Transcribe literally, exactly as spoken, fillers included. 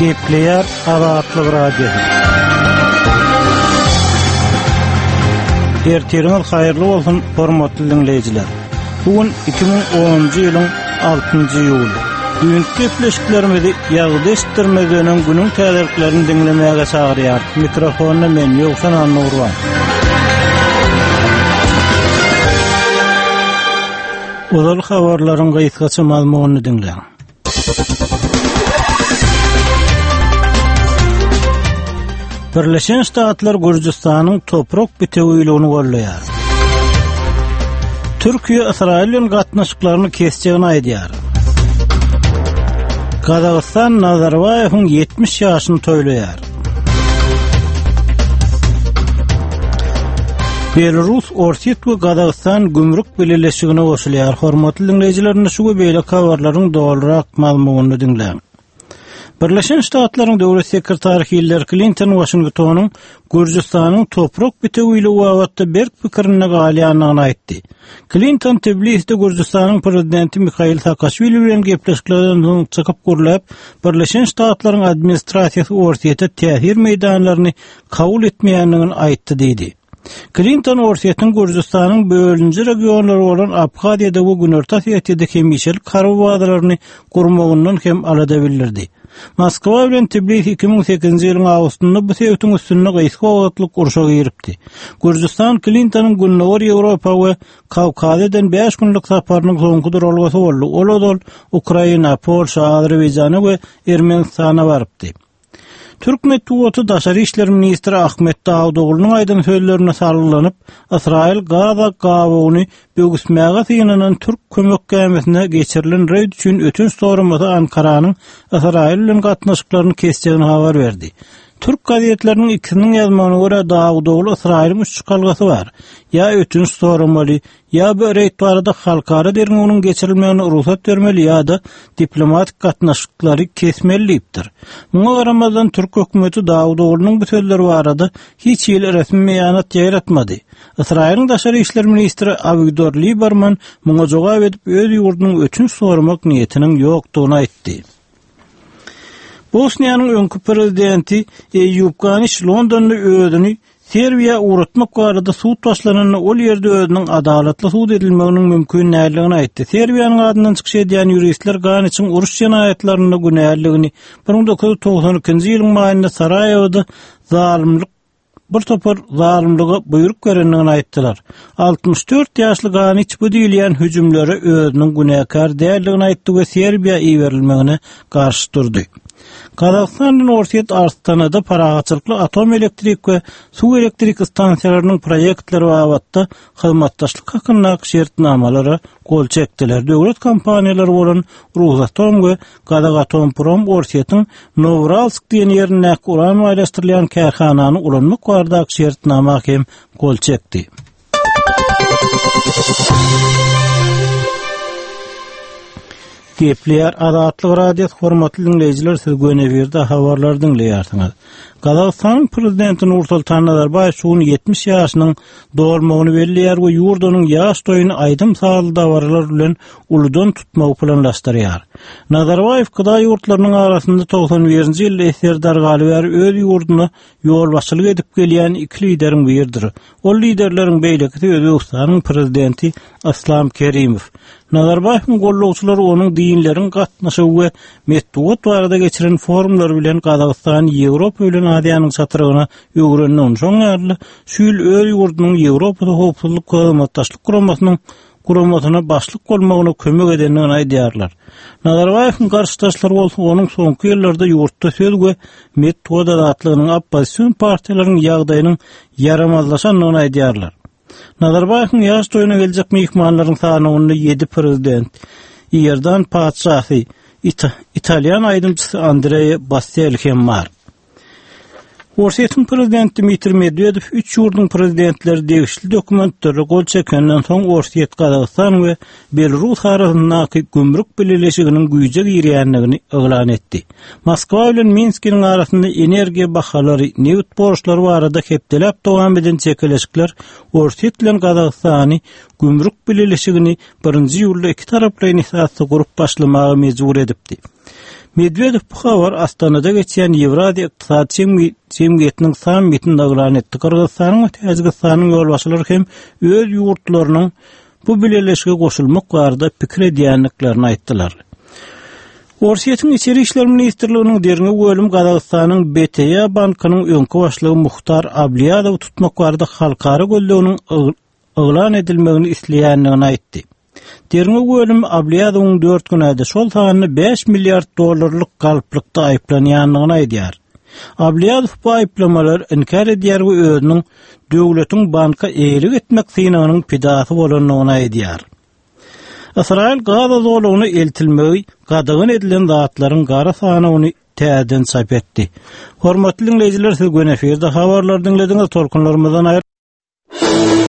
Gepleýär Azatlyk radiosu. Erteriňiz haýyrly bolsun, hormatly dinleýijiler. Bugün iki bin onunjy ýylyň altynjy ýuly. Düňkü gepleşiklerimizi ýagdy estirmegenen günüň täzeliklerini dinlemäge çagyrýar. Mikrofony men Ýogsan Annurwan. Ozal habarlaryň gaýtgaça malumuny dinleň. Birleşen Ştatlar Gürjistanyň toprak bitegiligini gollaýar. Türkiýe Israilden gatnaşyklaryny kesjegini aýdýar. Kazakistan Nazarbayewiň ýetmiş ýaşyny toýlaýar. Belarus, Orset we Kazakistan gümrük beleleşigine goşulýar. Hormatly dinleýijiler, şu beýle habarlaryň dogrurak malumuny dinleň. Birleşen Ştatlaryň döwlet sekretary Hillary Clinton Washingtonyň Gürjistanyň toprak bitegiligi wagtynda berk pikirini galýanyny aýtdy. Clinton Tbiliside Gürjistanyň prezidenti Mikhail Saakashvili bilen gepleşiklerden soň çykyp gurlap, Birleşen Ştatlaryň administrasiýasy Orsetde täsir meýdanlaryny kabul etmeýändigini aýtdy diýdi. Clinton Orset'in Gürjistanyň bölünji regionlary bolan Abhaziýada we Günorta Ossetiyada hemişelik harby bazalaryny gurmagyndan hem alada bildirdi. Moskwa bilen Tbilisi iki bin sekizinji ýylyň awgustynda bu sebäpden üstünde gaýsy wagtlyk urşa giripdi. Gürjistan Clintonyň Günnower Ýewropa we Kawkazyýadan beş günlük saparynyň soňky duralgasy boldy. Oladol Ukraina, Polşa, Azerbaýjana we Ermenistana barypdy. Türk Medeniýeti Daşary işler ministri Ahmet Davutoğlu'nun aydın sözlerine sarılanyp, Israil Gaza gawagyny bögüsmäge synanan Türk kömek kämesine geçirilen reýd üçin ötünç soramasa Ankaranyň Israil bilen gatnaşyklaryny kesjegini habar berdi. Türk gazetlerinin ikisinin yazmagyna görä Davutoğlu Israil'in üç kalgasy var. Ya ötünç soramaly, ya bu reýt barada halkara derňiginiň geçirilmegine ruhsat bermeli, ya da diplomatik gatnaşyklary kesmeliyipdir. Muňa garamazdan Türk hökümeti Davutoğlu'nun bu sözleri barada hiç ýyl resmi meýanat ýaratmady. Israil'in Daşary işler ministri Avigdor Lieberman muňa jogap edip öz ýurdunyň ötünç soramak niýetiniň ýokdugyny aýtdy. Bosniýanyň öňkü prezidenti Eýjup Ganiç Londonda özüni Serbiýa uratmak barada suud başlananyny ol ýerde özüniň adalatly suud edilmeginiň mümkin näçiligini aýtdy. Serbiýanyň adyndan çykyş edýän ýuristler Ganiçiň uruş jenaýatlaryny günäçiligini bir ming dokuz ýüz togson ikinji ýylyň maýynda Saraýewda zalymlyk bir topar zalymlyga buyruk berenligini aýtdylar. altymyş dört ýaşly Ganiç bu diýilýän hüjümlere özüniň günäkar däldigini aýtdy we Serbiýa iýerilmegine garşy durdy. Kazakistan'ın Orset Arstanada paragaçylykly atom elektrik we suw elektrik stansiýalarynyň proýektleri wagtynda hyzmatdaşlyk hakynda şertnamalary gol çekdiler. Döwlet kompaniýalary bolan Rosatom we Kazatomprom Orset'in Novralsk diýen ýerine uran maýlaşdyrylýan kärhanany ulanmak barada şertnama hem gol çekdi. Gepleýär Azatlyk radiosu, hormatly dinleýijiler, siz göne birde habarlar dinleýärsiňiz. Kazakistan prezidenti Nursultan Nazarbayew şuň ýetmiş ýaşynyň dolmagyny belleýär we ýurdunyň ýaş toýuny aýdym sağly dawarlar bilen uludan tutmagy planlaşdyrýar. Nazarbayew gyda ýurtlarynyň arasynda togson birinji ýylda eser dargaly öz ýurduny ýolbaşçylyk edip gelýän iki lideriň biridir. Ol liderleriň beýleki Özbekistanyň prezidenti Aslym Kerimow. Nazarbayewiň gollawçylary onuň dinleriň gatnaşygy we metduat barada geçiren forumlar bilen Kazakistan Ýewropa bilen Aziýanyň çatyrygyna öwrenen şoňarly şül öz ýurdunyň Ýewropada howpsuzlyk we hizmetdaşlyk guramasynyň guramasyna başlyk bolmagyna kömek edenini aýdýarlar. Nazarbayewiň garşydaşlary bolsa onuň soňky ýyllarda ýurtda söz we metduat azatlygynyň oppozisiýon partiýalarynyň ýagdaýynyň yaramazlaşanyny aýdýarlar. Nazarbayewiň ýaş toýuna geljek mehmanlaryň sanyny ýedi prezident, Ýerdan paçasy, Ita- Italiýan aýdymçysy Andrea Bocelli hem bar. Orset'in prezidenti Dmitri Medvedev üç ýurduň prezidentleri degişli dokumentleri gol çekenden soň Orset, Kazakistan we Belarus arasyndaky gümrük beleleşiginiň güýje girýänligini eglan etdi. Moskwa bilen Minskiň arasynda energiýa bahalary, neft borçlary barada hepdelep dowam eden çekeleşikler Orset bilen Kazakistany gümrük beleleşigini birinji ýylda iki taraply inisiýasiýa gurup başlamagy mejbur edipdi. Medvedev bu habar Astanada geçen Evrasiya Iqtisad Cemiyetiniň sammitinde elan etdi. Kyrgyzstanyň we Täjikistanyň ýolbaşçylary hem öz ýurtlarynyň bu birleşige goşulmak barada pikir edýänliklerini aýtdylar. Orsiýetiň içeri işler ministrliginiň derine bölüm Gazagystanyň B T Y bankynyň öňkü başlygy Muhtar Abliýadow tutmak barada halkara golleginiň elan edilmegini isleýänligini aýtdy. Derine bölüm Abliýadowyň dört günäde şol sanyny beş milliard dollarlyk galyplykda aýplanýanlygyny aýdýar. Abliýadow bu aýplamalar inkar edýär we özüniň döwletiň banka eýrik etmek synynyň pidasy bolanyny aýdýar. Israil Gaza zolugyny eltilmegi gadagyn edilen zatlaryň gara sanyny täzeden çap etdi. Hormatly dinleýijiler, siz göneferde habarlar dinlediňiz, tolkunlarymyzdan aýr